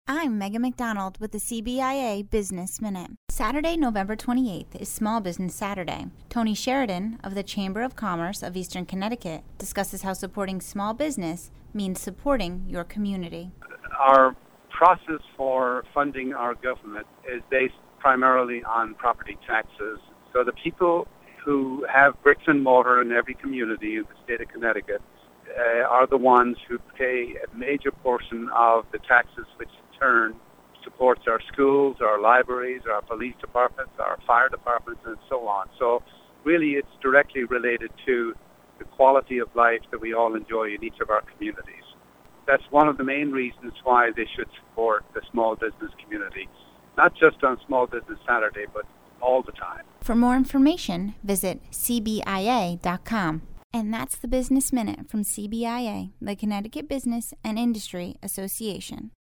I'm Megan McDonald with the CBIA Business Minute. Saturday, November 28th is Small Business Saturday. Tony Sheridan of the Chamber of Commerce of Eastern Connecticut discusses how supporting small business means supporting your community. Our process for funding our government is based primarily on property taxes. So the people who have bricks and mortar in every community in the state of Connecticut are the ones who pay a major portion of the taxes, which in turn supports our schools, our libraries, our police departments, our fire departments, and so on. So really it's directly related to the quality of life that we all enjoy in each of our communities. That's one of the main reasons why they should support the small business community, not just on Small Business Saturday, but all the time. For more information, visit cbia.com. And that's the Business Minute from CBIA, the Connecticut Business and Industry Association.